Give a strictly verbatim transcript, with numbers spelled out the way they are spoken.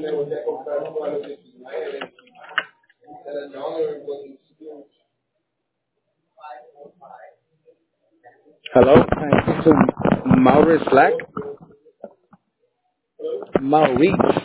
Hello, can I speak to Maurice Slack? Maurice.